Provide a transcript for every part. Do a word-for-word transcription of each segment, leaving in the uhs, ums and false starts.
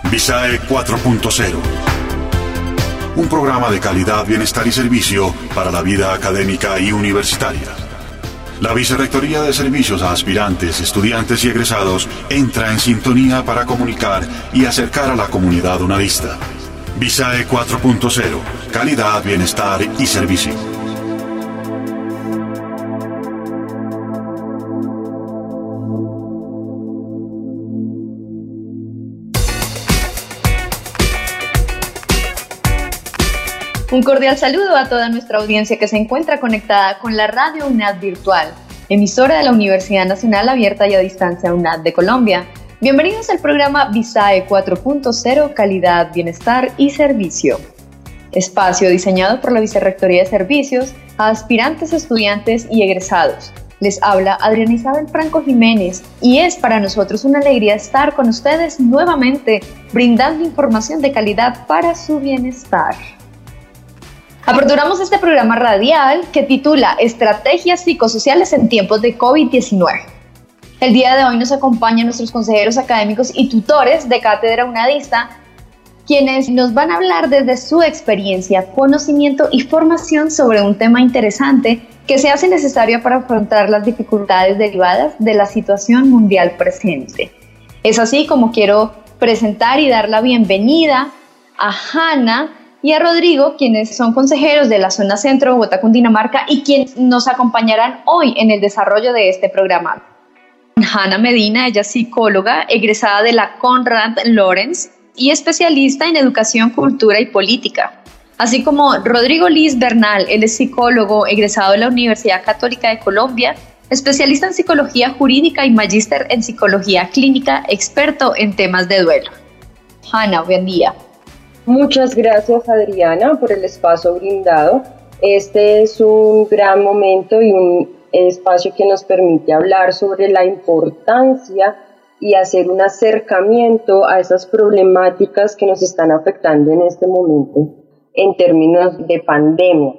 Visae cuatro punto cero. Un programa de calidad, bienestar y servicio para la vida académica y universitaria. La Vicerrectoría de Servicios a Aspirantes, Estudiantes y Egresados entra en sintonía para comunicar y acercar a la comunidad unadista. Visae cuatro punto cero. Calidad, bienestar y servicio. Un cordial saludo a toda nuestra audiencia que se encuentra conectada con la Radio UNAD Virtual, emisora de la Universidad Nacional Abierta y a Distancia UNAD de Colombia. Bienvenidos al programa Visae cuatro punto cero, Calidad, Bienestar y Servicio. Espacio diseñado por la Vicerrectoría de Servicios a aspirantes, estudiantes y egresados. Les habla Adriana Isabel Franco Jiménez y es para nosotros una alegría estar con ustedes nuevamente, brindando información de calidad para su bienestar. Aperturamos este programa radial que titula Estrategias psicosociales en tiempos de COVID diecinueve. El día de hoy nos acompañan nuestros consejeros académicos y tutores de Cátedra UNADista, quienes nos van a hablar desde su experiencia, conocimiento y formación sobre un tema interesante que se hace necesario para afrontar las dificultades derivadas de la situación mundial presente. Es así como quiero presentar y dar la bienvenida a Hanna y a Rodrigo, quienes son consejeros de la zona centro de Bogotá, Cundinamarca, y quienes nos acompañarán hoy en el desarrollo de este programa. Hanna Medina, ella es psicóloga, egresada de la Konrad Lorenz y especialista en educación, cultura y política. Así como Rodrigo Liz Bernal, él es psicólogo, egresado de la Universidad Católica de Colombia, especialista en psicología jurídica y magíster en psicología clínica, experto en temas de duelo. Hanna, buen día. Muchas gracias, Adriana, por el espacio brindado. Este es un gran momento y un espacio que nos permite hablar sobre la importancia y hacer un acercamiento a esas problemáticas que nos están afectando en este momento en términos de pandemia.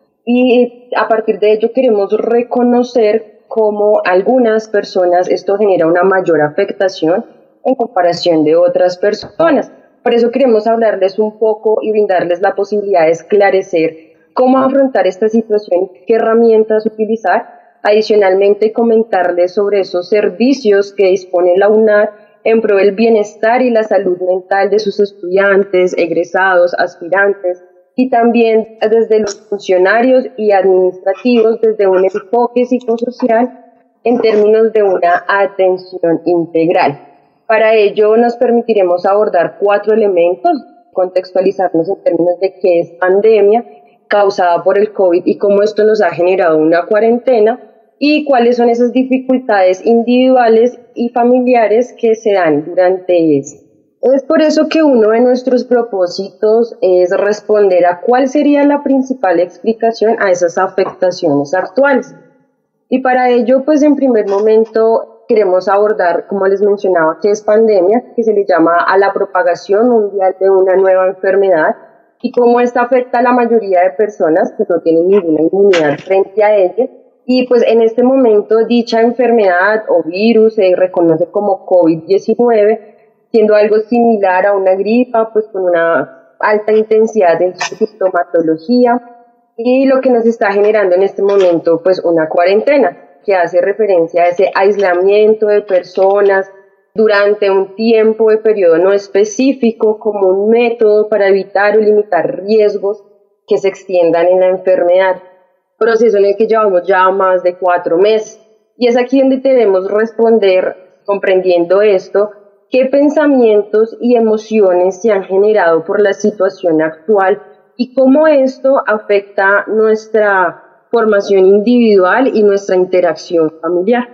Y a partir de ello queremos reconocer cómo algunas personas esto genera una mayor afectación en comparación de otras personas. Por eso queremos hablarles un poco y brindarles la posibilidad de esclarecer cómo afrontar esta situación, qué herramientas utilizar. Adicionalmente, comentarles sobre esos servicios que dispone la UNAD en pro del bienestar y la salud mental de sus estudiantes, egresados, aspirantes, y también desde los funcionarios y administrativos, desde un enfoque psicosocial en términos de una atención integral. Para ello nos permitiremos abordar cuatro elementos, contextualizarnos en términos de qué es pandemia causada por el COVID y cómo esto nos ha generado una cuarentena y cuáles son esas dificultades individuales y familiares que se dan durante esto. Es por eso que uno de nuestros propósitos es responder a cuál sería la principal explicación a esas afectaciones actuales. Y para ello, pues en primer momento, queremos abordar, como les mencionaba, qué es pandemia, que se le llama a la propagación mundial de una nueva enfermedad y cómo esta afecta a la mayoría de personas que no tienen ninguna inmunidad frente a ella. Y pues en este momento dicha enfermedad o virus se reconoce como COVID diecinueve, siendo algo similar a una gripa, pues con una alta intensidad de sintomatología y lo que nos está generando en este momento pues una cuarentena, que hace referencia a ese aislamiento de personas durante un tiempo de periodo no específico como un método para evitar o limitar riesgos que se extiendan en la enfermedad, proceso en el que llevamos ya más de cuatro meses. Y es aquí donde debemos responder, comprendiendo esto, qué pensamientos y emociones se han generado por la situación actual y cómo esto afecta nuestra formación individual y nuestra interacción familiar.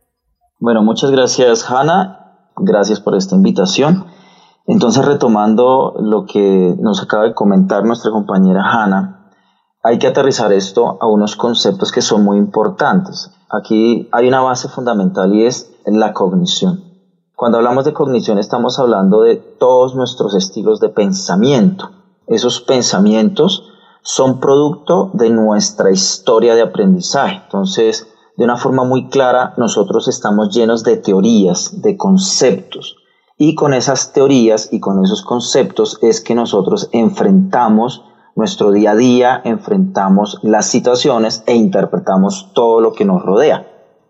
Bueno, muchas gracias, Hanna. Gracias por esta invitación. Entonces, retomando lo que nos acaba de comentar nuestra compañera Hanna, hay que aterrizar esto a unos conceptos que son muy importantes. Aquí hay una base fundamental y es la cognición. Cuando hablamos de cognición estamos hablando de todos nuestros estilos de pensamiento. Esos pensamientos son producto de nuestra historia de aprendizaje. Entonces, de una forma muy clara, nosotros estamos llenos de teorías, de conceptos, y con esas teorías y con esos conceptos es que nosotros enfrentamos nuestro día a día, enfrentamos las situaciones e interpretamos todo lo que nos rodea.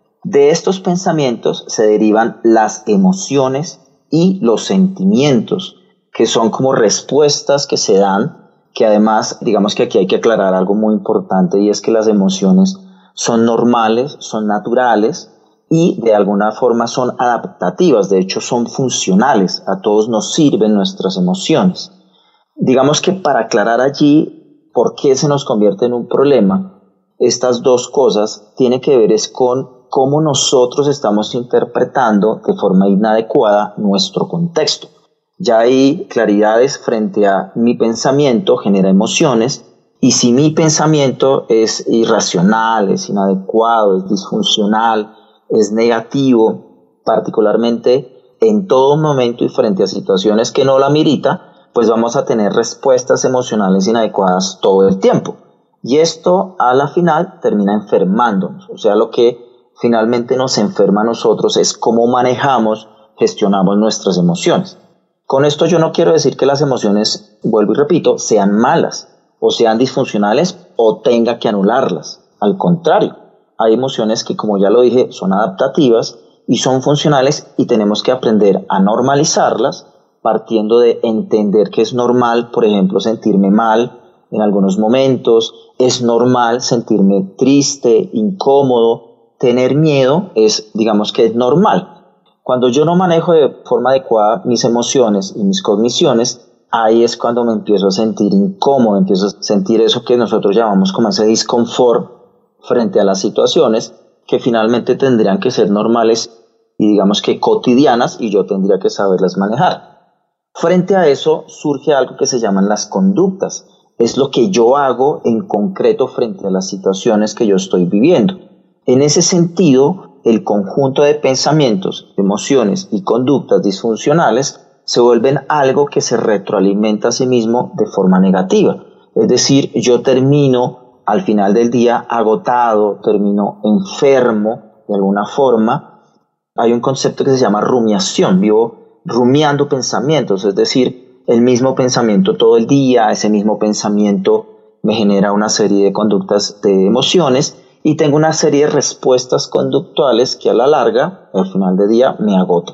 De estos pensamientos se derivan las emociones y los sentimientos, que son como respuestas que se dan, que además, digamos que aquí hay que aclarar algo muy importante, y es que las emociones son normales, son naturales y de alguna forma son adaptativas, de hecho son funcionales, a todos nos sirven nuestras emociones. Digamos que para aclarar allí por qué se nos convierte en un problema, estas dos cosas tienen que ver es con cómo nosotros estamos interpretando de forma inadecuada nuestro contexto. Ya hay claridades frente a mi pensamiento genera emociones, y si mi pensamiento es irracional, es inadecuado, es disfuncional, es negativo, particularmente en todo momento y frente a situaciones que no la amerita, pues vamos a tener respuestas emocionales inadecuadas todo el tiempo. Y esto a la final termina enfermándonos. O sea, lo que finalmente nos enferma a nosotros es cómo manejamos, gestionamos nuestras emociones. Con esto yo no quiero decir que las emociones, vuelvo y repito, sean malas o sean disfuncionales o tenga que anularlas. Al contrario, hay emociones que, como ya lo dije, son adaptativas y son funcionales, y tenemos que aprender a normalizarlas partiendo de entender que es normal, por ejemplo, sentirme mal en algunos momentos, es normal sentirme triste, incómodo, tener miedo es, digamos que es normal. Cuando yo no manejo de forma adecuada mis emociones y mis cogniciones, ahí es cuando me empiezo a sentir incómodo, empiezo a sentir eso que nosotros llamamos como ese disconfort frente a las situaciones que finalmente tendrían que ser normales y digamos que cotidianas, y yo tendría que saberlas manejar. Frente a eso surge algo que se llaman las conductas. Es lo que yo hago en concreto frente a las situaciones que yo estoy viviendo. En ese sentido, el conjunto de pensamientos, emociones y conductas disfuncionales se vuelven algo que se retroalimenta a sí mismo de forma negativa. Es decir, yo termino al final del día agotado, termino enfermo de alguna forma. Hay un concepto que se llama rumiación, vivo rumiando pensamientos, es decir, el mismo pensamiento todo el día, ese mismo pensamiento me genera una serie de conductas de emociones y tengo una serie de respuestas conductuales que a la larga, al final del día, me agotan.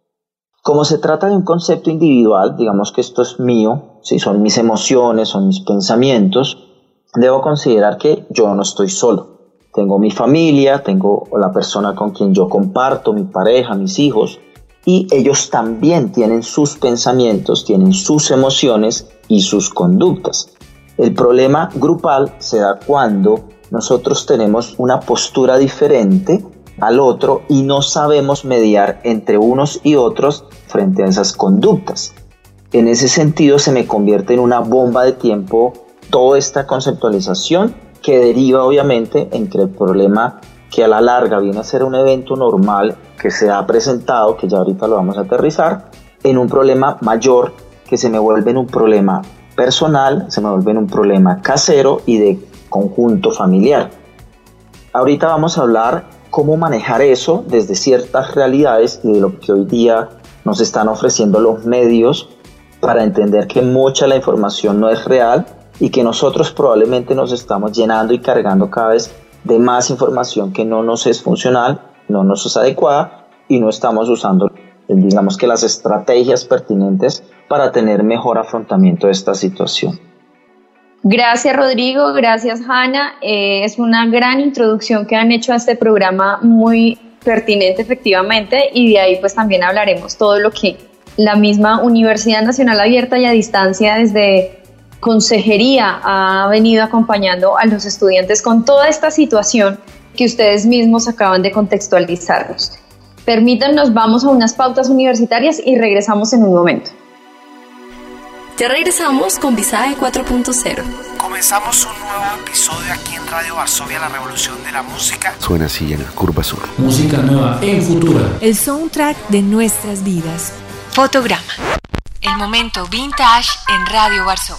Como se trata de un concepto individual, digamos que esto es mío, si son mis emociones, son mis pensamientos, debo considerar que yo no estoy solo. Tengo mi familia, tengo la persona con quien yo comparto, mi pareja, mis hijos, y ellos también tienen sus pensamientos, tienen sus emociones y sus conductas. El problema grupal se da cuando nosotros tenemos una postura diferente al otro y no sabemos mediar entre unos y otros frente a esas conductas. En ese sentido se me convierte en una bomba de tiempo toda esta conceptualización, que deriva obviamente en que el problema, que a la larga viene a ser un evento normal que se ha presentado, que ya ahorita lo vamos a aterrizar, en un problema mayor que se me vuelve en un problema personal, se me vuelve en un problema casero y de conjunto familiar. Ahorita vamos a hablar cómo manejar eso desde ciertas realidades y de lo que hoy día nos están ofreciendo los medios para entender que mucha de la información no es real y que nosotros probablemente nos estamos llenando y cargando cada vez de más información que no nos es funcional, no nos es adecuada y no estamos usando, digamos que las estrategias pertinentes para tener mejor afrontamiento de esta situación. Gracias, Rodrigo, gracias, Hanna. Eh, es una gran introducción que han hecho a este programa, muy pertinente efectivamente, y de ahí pues también hablaremos todo lo que la misma Universidad Nacional Abierta y a Distancia desde Consejería ha venido acompañando a los estudiantes con toda esta situación que ustedes mismos acaban de contextualizarnos. Permítanos, vamos a unas pautas universitarias y regresamos en un momento. Ya regresamos con Visaje cuatro punto cero. Comenzamos un nuevo episodio aquí en Radio Varsovia, la revolución de la música. Suena así en la Curva Sur. Música nueva en Futura. El soundtrack de nuestras vidas. Fotograma. El momento vintage en Radio Varsovia.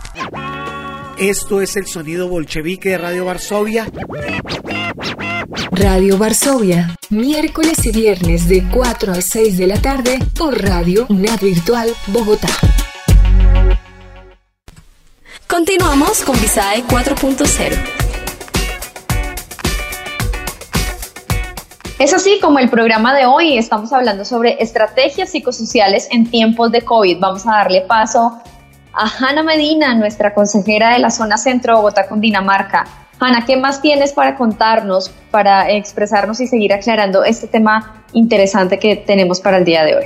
Esto es el sonido bolchevique de Radio Varsovia. Radio Varsovia, miércoles y viernes de cuatro a seis de la tarde por Radio UNAD Virtual Bogotá. Continuamos con Visae cuatro punto cero. Es así como el programa de hoy estamos hablando sobre estrategias psicosociales en tiempos de COVID. Vamos a darle paso a Hanna Medina, nuestra consejera de la zona centro de Bogotá, Cundinamarca. Hanna, ¿qué más tienes para contarnos, para expresarnos y seguir aclarando este tema interesante que tenemos para el día de hoy?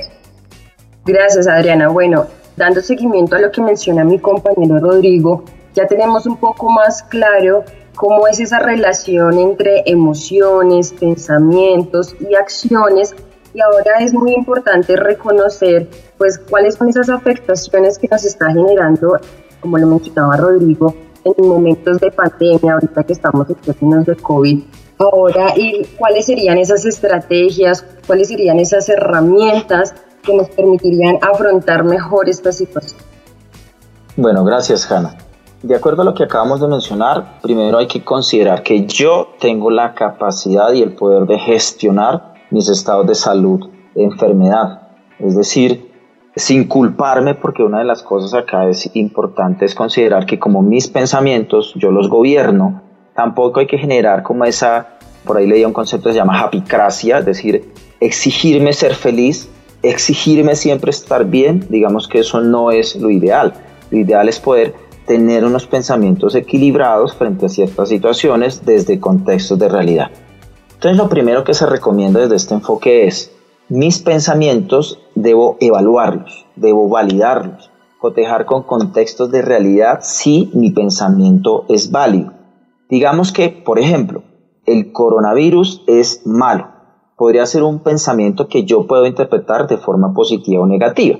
Gracias, Adriana. Bueno, dando seguimiento a lo que menciona mi compañero Rodrigo, ya tenemos un poco más claro cómo es esa relación entre emociones, pensamientos y acciones, y ahora es muy importante reconocer pues cuáles son esas afectaciones que nos está generando, como lo mencionaba Rodrigo, en momentos de pandemia, ahorita que estamos en términos de COVID. Ahora, ¿y cuáles serían esas estrategias, cuáles serían esas herramientas que nos permitirían afrontar mejor esta situación? Bueno, gracias, Hanna. De acuerdo a lo que acabamos de mencionar, primero hay que considerar que yo tengo la capacidad y el poder de gestionar mis estados de salud, de enfermedad. Es decir, sin culparme, porque una de las cosas acá es importante es considerar que como mis pensamientos yo los gobierno, tampoco hay que generar como esa, por ahí leía un concepto que se llama happycracia, es decir, exigirme ser feliz, exigirme siempre estar bien. Digamos que eso no es lo ideal. Lo ideal es poder tener unos pensamientos equilibrados frente a ciertas situaciones desde contextos de realidad. Entonces, lo primero que se recomienda desde este enfoque es: mis pensamientos debo evaluarlos, debo validarlos, cotejar con contextos de realidad si mi pensamiento es válido. Digamos que, por ejemplo, el coronavirus es malo. Podría ser un pensamiento que yo puedo interpretar de forma positiva o negativa.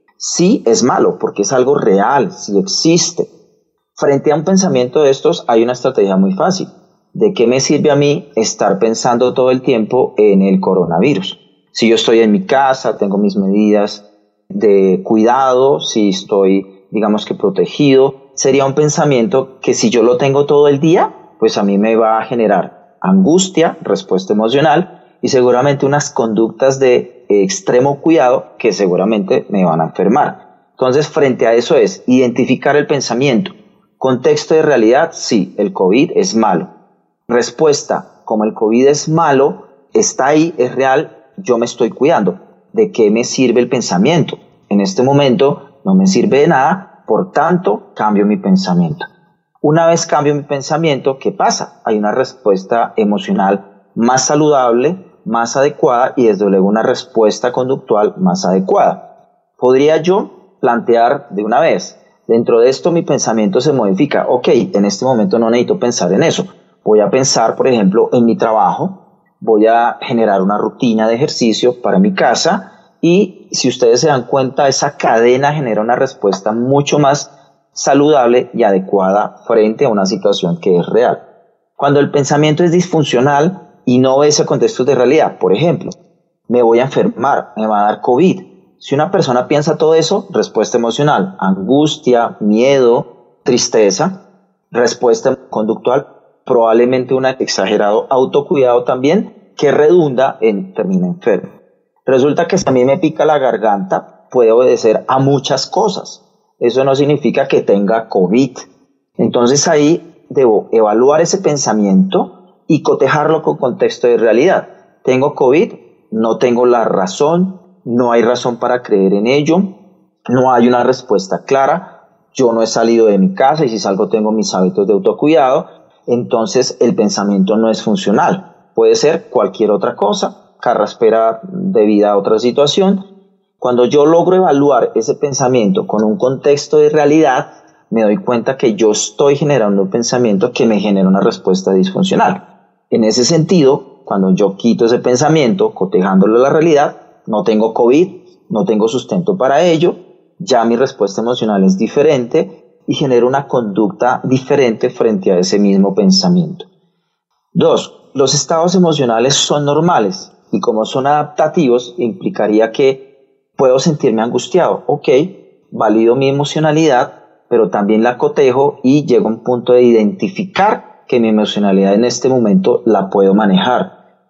Sí es malo porque es algo real, sí existe. Frente a un pensamiento de estos hay una estrategia muy fácil. ¿De qué me sirve a mí estar pensando todo el tiempo en el coronavirus? Si yo estoy en mi casa, tengo mis medidas de cuidado, si estoy, digamos que protegido, sería un pensamiento que si yo lo tengo todo el día, pues a mí me va a generar angustia, respuesta emocional y seguramente unas conductas de extremo cuidado que seguramente me van a enfermar. Entonces, frente a eso es identificar el pensamiento. Contexto de realidad, sí, el COVID es malo. Respuesta, como el COVID es malo, está ahí, es real, yo me estoy cuidando. ¿De qué me sirve el pensamiento? En este momento no me sirve de nada, por tanto, cambio mi pensamiento. Una vez cambio mi pensamiento, ¿qué pasa? Hay una respuesta emocional más saludable, más adecuada y desde luego una respuesta conductual más adecuada. ¿Podría yo plantear de una vez? Dentro de esto mi pensamiento se modifica. Ok, en este momento no necesito pensar en eso. Voy a pensar, por ejemplo, en mi trabajo. Voy a generar una rutina de ejercicio para mi casa y si ustedes se dan cuenta, esa cadena genera una respuesta mucho más saludable y adecuada frente a una situación que es real. Cuando el pensamiento es disfuncional y no obedece a contextos de realidad, por ejemplo, me voy a enfermar, me va a dar COVID. Si una persona piensa todo eso, respuesta emocional, angustia, miedo, tristeza, respuesta conductual, probablemente un exagerado autocuidado también, que redunda en termina enfermo. Resulta que si a mí me pica la garganta, puede obedecer a muchas cosas. Eso no significa que tenga COVID. Entonces ahí debo evaluar ese pensamiento y cotejarlo con contexto de realidad. ¿Tengo COVID? No tengo la razón, no hay razón para creer en ello, no hay una respuesta clara, yo no he salido de mi casa y si salgo tengo mis hábitos de autocuidado, entonces el pensamiento no es funcional. Puede ser cualquier otra cosa, carraspera debido a otra situación. Cuando yo logro evaluar ese pensamiento con un contexto de realidad, me doy cuenta que yo estoy generando un pensamiento que me genera una respuesta disfuncional. En ese sentido, cuando yo quito ese pensamiento, cotejándolo a la realidad, no tengo COVID, no tengo sustento para ello, ya mi respuesta emocional es diferente y genero una conducta diferente frente a ese mismo pensamiento. Dos, los estados emocionales son normales y como son adaptativos, implicaría que puedo sentirme angustiado. Ok, valido mi emocionalidad, pero también la cotejo y llego a un punto de identificar que mi emocionalidad en este momento la puedo manejar.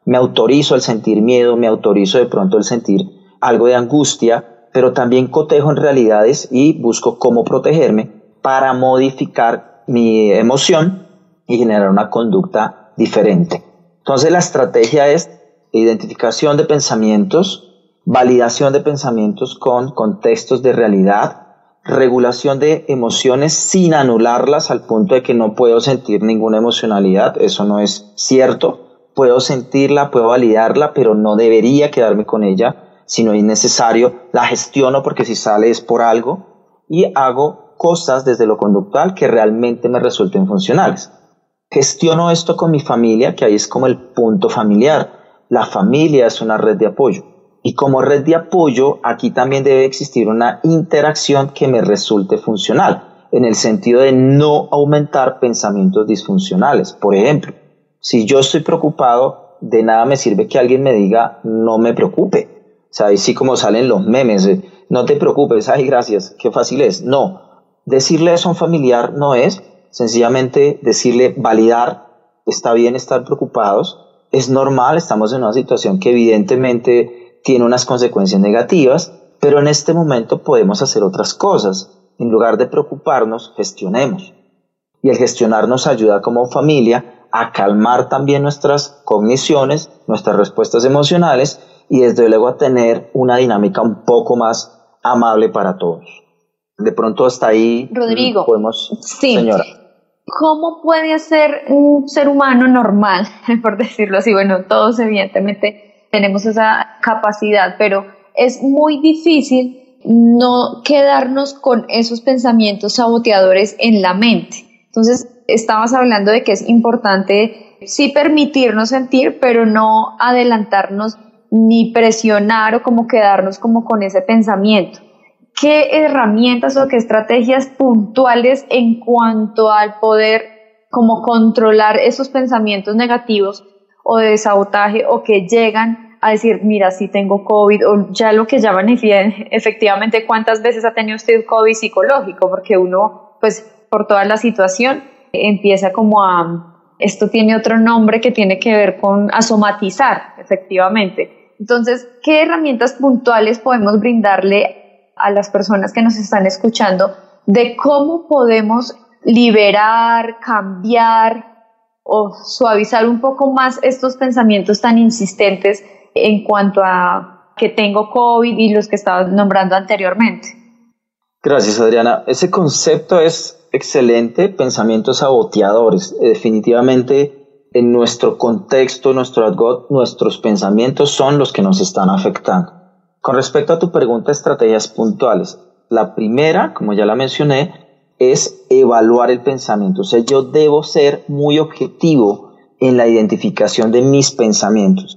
Me autorizo el sentir miedo, me autorizo de pronto el sentir algo de angustia, pero también cotejo en realidades y busco cómo protegerme para modificar mi emoción y generar una conducta diferente. Entonces la estrategia es identificación de pensamientos, validación de pensamientos con contextos de realidad, regulación de emociones sin anularlas al punto de que no puedo sentir ninguna emocionalidad. Eso no es cierto. Puedo sentirla, puedo validarla, pero no debería quedarme con ella. Si no es necesario, la gestiono porque si sale es por algo y hago cosas desde lo conductual que realmente me resulten funcionales. Gestiono esto con mi familia, que ahí es como el punto familiar. La familia es una red de apoyo. Y como red de apoyo, aquí también debe existir una interacción que me resulte funcional, en el sentido de no aumentar pensamientos disfuncionales. Por ejemplo, si yo estoy preocupado, de nada me sirve que alguien me diga, no me preocupe. O sea, ahí sí como salen los memes, eh, no te preocupes, ay gracias, qué fácil es. No, decirle eso a un familiar no es, sencillamente decirle, validar, está bien estar preocupados, es normal, estamos en una situación que evidentemente tiene unas consecuencias negativas, pero en este momento podemos hacer otras cosas. En lugar de preocuparnos, gestionemos. Y el gestionar nos ayuda como familia a calmar también nuestras cogniciones, nuestras respuestas emocionales y desde luego a tener una dinámica un poco más amable para todos. De pronto hasta ahí Rodrigo, podemos... Sí. Señora. ¿Cómo puede ser un ser humano normal, por decirlo así? Bueno, todos evidentemente tenemos esa capacidad, pero es muy difícil no quedarnos con esos pensamientos saboteadores en la mente. Entonces, estabas hablando de que es importante sí permitirnos sentir, pero no adelantarnos ni presionar o como quedarnos como con ese pensamiento. ¿Qué herramientas o qué estrategias puntuales en cuanto al poder como controlar esos pensamientos negativos o de sabotaje o que llegan a decir, mira, sí tengo COVID, o ya lo que llaman efectivamente cuántas veces ha tenido usted COVID psicológico? Porque uno, pues por toda la situación, empieza como a, esto tiene otro nombre que tiene que ver con a somatizar, efectivamente. Entonces, ¿qué herramientas puntuales podemos brindarle a las personas que nos están escuchando de cómo podemos liberar, cambiar o suavizar un poco más estos pensamientos tan insistentes en cuanto a que tengo COVID y los que estaba nombrando anteriormente? Gracias, Adriana. Ese concepto es excelente, pensamientos saboteadores. Definitivamente en nuestro contexto, nuestro argot, nuestros pensamientos son los que nos están afectando. Con respecto a tu pregunta, estrategias puntuales. La primera, como ya la mencioné, es evaluar el pensamiento. O sea, yo debo ser muy objetivo en la identificación de mis pensamientos.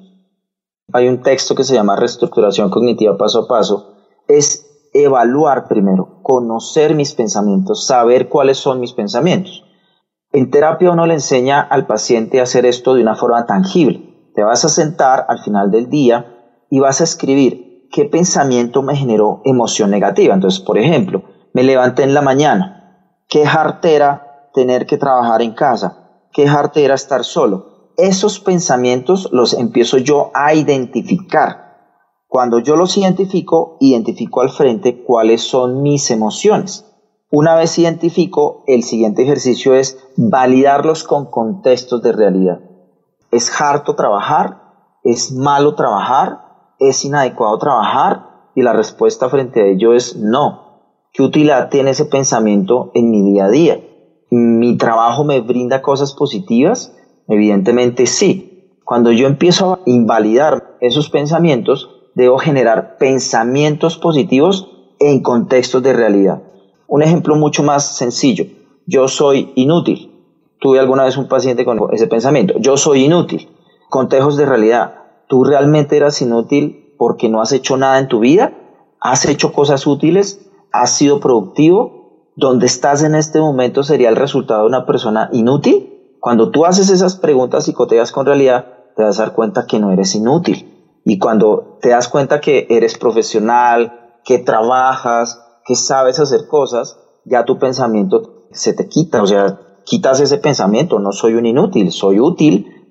Hay un texto que se llama Reestructuración Cognitiva Paso a Paso. Es evaluar primero, conocer mis pensamientos, saber cuáles son mis pensamientos. En terapia uno le enseña al paciente a hacer esto de una forma tangible. Te vas a sentar al final del día y vas a escribir qué pensamiento me generó emoción negativa. Entonces, por ejemplo, me levanté en la mañana, qué jartera tener que trabajar en casa, qué jartera estar solo. Esos pensamientos los empiezo yo a identificar. Cuando yo los identifico, identifico al frente cuáles son mis emociones. Una vez identifico, el siguiente ejercicio es validarlos con contextos de realidad. ¿Es harto trabajar? ¿Es malo trabajar? ¿Es inadecuado trabajar? Y la respuesta frente a ello es no. ¿Qué utilidad tiene ese pensamiento en mi día a día? ¿Mi trabajo me brinda cosas positivas? Evidentemente sí. Cuando yo empiezo a invalidar esos pensamientos, debo generar pensamientos positivos en contextos de realidad. Un ejemplo mucho más sencillo. Yo soy inútil. Tuve alguna vez un paciente con ese pensamiento. Yo soy inútil. Contextos de realidad. ¿Tú realmente eras inútil porque no has hecho nada en tu vida? ¿Has hecho cosas útiles? ¿Has sido productivo? ¿Dónde estás en este momento sería el resultado de una persona inútil? Cuando tú haces esas preguntas y coteas con realidad, te vas a dar cuenta que no eres inútil. Y cuando te das cuenta que eres profesional, que trabajas, que sabes hacer cosas, ya tu pensamiento se te quita. O sea, quitas ese pensamiento, no soy un inútil, soy útil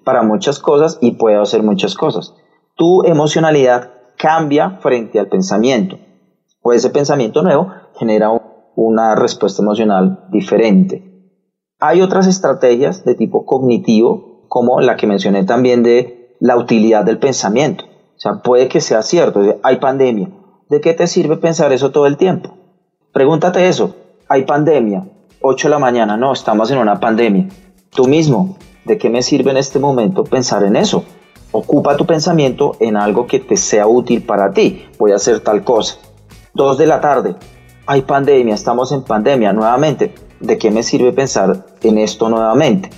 para muchas cosas y puedo hacer muchas cosas. Tu emocionalidad cambia frente al pensamiento, o ese pensamiento nuevo genera una respuesta emocional diferente. Hay otras estrategias de tipo cognitivo, como la que mencioné también de la utilidad del pensamiento. O sea, puede que sea cierto, hay pandemia. ¿De qué te sirve pensar eso todo el tiempo? Pregúntate eso, hay pandemia, ocho de la mañana, no, estamos en una pandemia. Tú mismo, ¿de qué me sirve en este momento pensar en eso? Ocupa tu pensamiento en algo que te sea útil para ti. Voy a hacer tal cosa. Dos de la tarde, hay pandemia, estamos en pandemia nuevamente. ¿De qué me sirve pensar en esto nuevamente?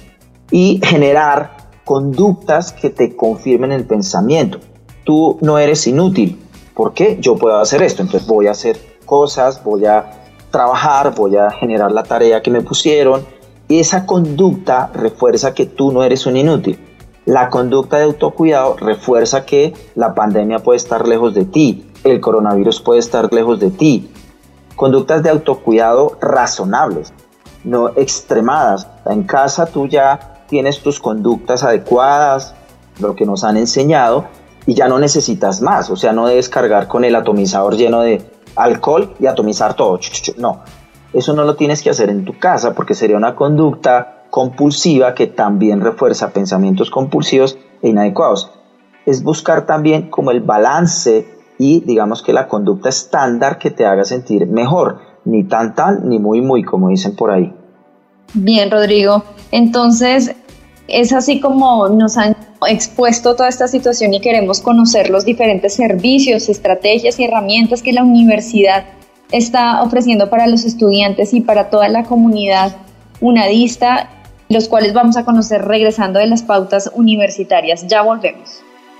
Y generar conductas que te confirmen el pensamiento. Tú no eres inútil. ¿Por qué? Yo puedo hacer esto. Entonces voy a hacer cosas, voy a trabajar, voy a generar la tarea que me pusieron. Y esa conducta refuerza que tú no eres un inútil. La conducta de autocuidado refuerza que la pandemia puede estar lejos de ti, el coronavirus puede estar lejos de ti. Conductas de autocuidado razonables, no extremadas. En casa tú ya tienes tus conductas adecuadas, lo que nos han enseñado, y ya no necesitas más. O sea, no debes cargar con el atomizador lleno de alcohol y atomizar todo. No, eso no lo tienes que hacer en tu casa porque sería una conducta compulsiva que también refuerza pensamientos compulsivos e inadecuados. Es buscar también como el balance y digamos que la conducta estándar que te haga sentir mejor, ni tan tan ni muy muy como dicen por ahí. Bien, Rodrigo, entonces es así como nos han expuesto toda esta situación y queremos conocer los diferentes servicios, estrategias y herramientas que la universidad está ofreciendo para los estudiantes y para toda la comunidad unadista, los cuales vamos a conocer regresando de las pautas universitarias. Ya volvemos.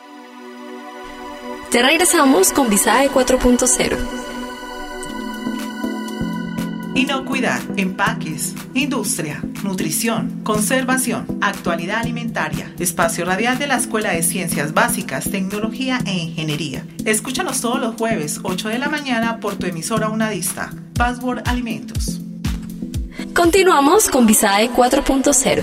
Ya regresamos con Visae cuatro punto cero. Inocuidad, empaques, industria, nutrición, conservación, actualidad alimentaria, espacio radial de la Escuela de Ciencias Básicas, Tecnología e Ingeniería. Escúchanos todos los jueves, ocho de la mañana, por tu emisora unadista, Password Alimentos. Continuamos con Visae cuatro punto cero.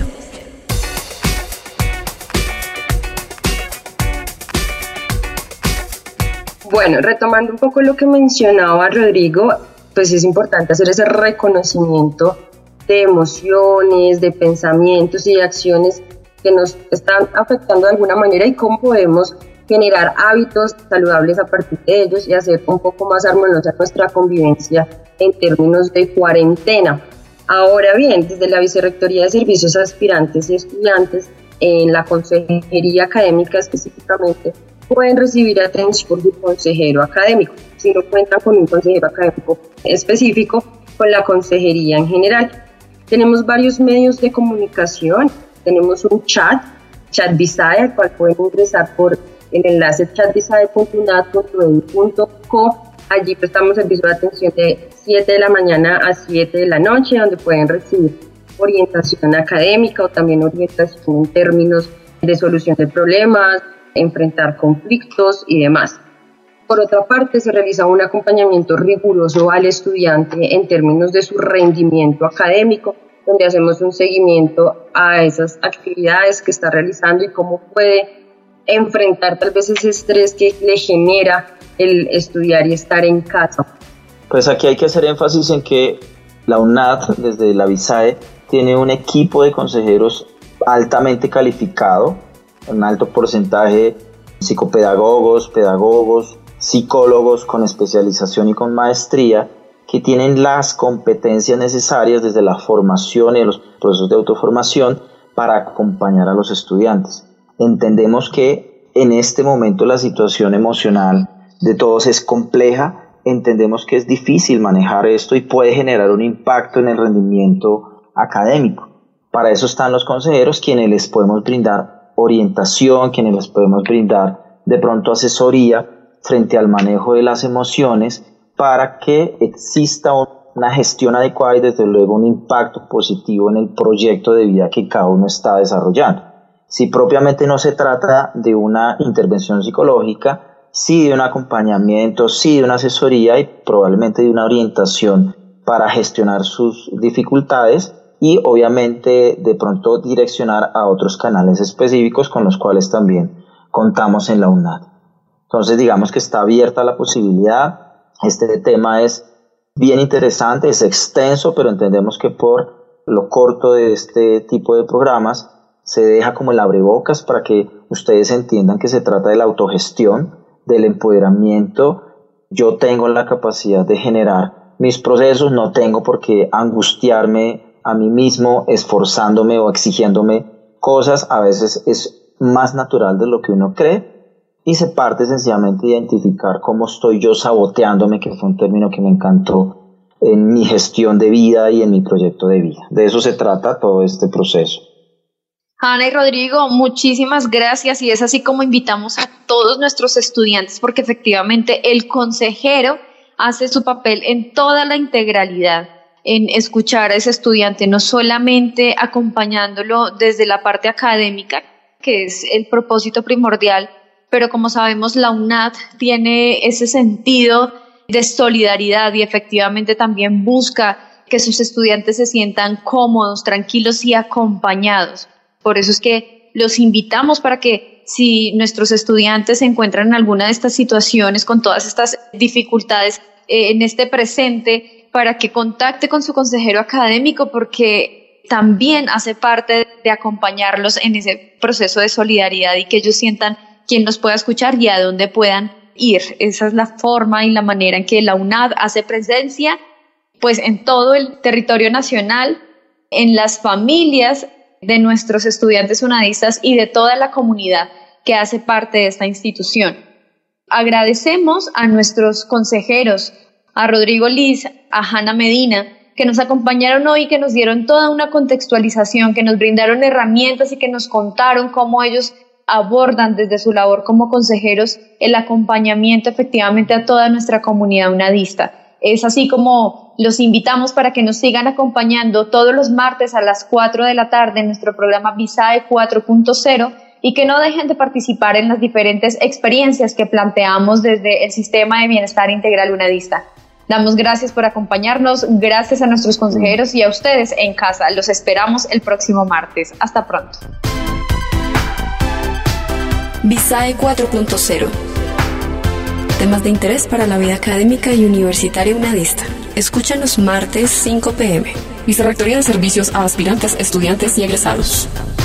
Bueno, retomando un poco lo que mencionaba Rodrigo, pues es importante hacer ese reconocimiento de emociones, de pensamientos y de acciones que nos están afectando de alguna manera y cómo podemos generar hábitos saludables a partir de ellos y hacer un poco más armoniosa nuestra convivencia en términos de cuarentena. Ahora bien, desde la Vicerrectoría de Servicios a Aspirantes y Estudiantes, en la Consejería Académica específicamente, pueden recibir atención de un consejero académico. Si no cuentan con un consejero académico específico, con la consejería en general. Tenemos varios medios de comunicación, tenemos un chat, chat Visae, al cual pueden ingresar por el enlace chat visae punto u n a d punto e d u punto co. Allí prestamos servicio de atención de siete de la mañana a siete de la noche, donde pueden recibir orientación académica o también orientación en términos de solución de problemas, enfrentar conflictos y demás. Por otra parte, se realiza un acompañamiento riguroso al estudiante en términos de su rendimiento académico, donde hacemos un seguimiento a esas actividades que está realizando y cómo puede enfrentar tal vez ese estrés que le genera el estudiar y estar en casa. Pues aquí hay que hacer énfasis en que la U N A D, desde la Visae, tiene un equipo de consejeros altamente calificado, un alto porcentaje psicopedagogos, pedagogos, psicólogos con especialización y con maestría, que tienen las competencias necesarias desde la formación y los procesos de autoformación para acompañar a los estudiantes. Entendemos que en este momento la situación emocional de todos es compleja, entendemos que es difícil manejar esto y puede generar un impacto en el rendimiento académico. Para eso están los consejeros, quienes les podemos brindar orientación, quienes les podemos brindar de pronto asesoría frente al manejo de las emociones para que exista una gestión adecuada y desde luego un impacto positivo en el proyecto de vida que cada uno está desarrollando. Si propiamente no se trata de una intervención psicológica, sí de un acompañamiento, sí de una asesoría y probablemente de una orientación para gestionar sus dificultades, y obviamente de pronto direccionar a otros canales específicos con los cuales también contamos en la UNAD. Entonces digamos que está abierta la posibilidad. Este tema es bien interesante, es extenso, pero entendemos que por lo corto de este tipo de programas se deja como el abrebocas para que ustedes entiendan que se trata de la autogestión, del empoderamiento. Yo tengo la capacidad de generar mis procesos, no tengo por qué angustiarme a mí mismo esforzándome o exigiéndome cosas. A veces es más natural de lo que uno cree y se parte sencillamente de identificar cómo estoy yo saboteándome, que fue un término que me encantó en mi gestión de vida y en mi proyecto de vida. De eso se trata todo este proceso. Hanna y Rodrigo, muchísimas gracias, y es así como invitamos a todos nuestros estudiantes, porque efectivamente el consejero hace su papel en toda la integralidad, en escuchar a ese estudiante, no solamente acompañándolo desde la parte académica, que es el propósito primordial, pero como sabemos la UNAD tiene ese sentido de solidaridad y efectivamente también busca que sus estudiantes se sientan cómodos, tranquilos y acompañados. Por eso es que los invitamos para que si nuestros estudiantes se encuentran en alguna de estas situaciones con todas estas dificultades eh, en este presente, para que contacte con su consejero académico, porque también hace parte de acompañarlos en ese proceso de solidaridad y que ellos sientan quién los pueda escuchar y a dónde puedan ir. Esa es la forma y la manera en que la UNAD hace presencia pues en todo el territorio nacional, en las familias de nuestros estudiantes unadistas y de toda la comunidad que hace parte de esta institución. Agradecemos a nuestros consejeros, a Rodrigo Liz, a Hanna Medina, que nos acompañaron hoy, que nos dieron toda una contextualización, que nos brindaron herramientas y que nos contaron cómo ellos abordan desde su labor como consejeros el acompañamiento efectivamente a toda nuestra comunidad unadista. Es así como los invitamos para que nos sigan acompañando todos los martes a las cuatro de la tarde en nuestro programa Visae cuatro punto cero y que no dejen de participar en las diferentes experiencias que planteamos desde el Sistema de Bienestar Integral Unadista. Damos gracias por acompañarnos, gracias a nuestros consejeros y a ustedes en casa. Los esperamos el próximo martes. Hasta pronto. Visae cuatro punto cero. Temas de interés para la vida académica y universitaria unadista. Escúchanos martes cinco p m Vicerrectoría de Servicios a Aspirantes, Estudiantes y Egresados.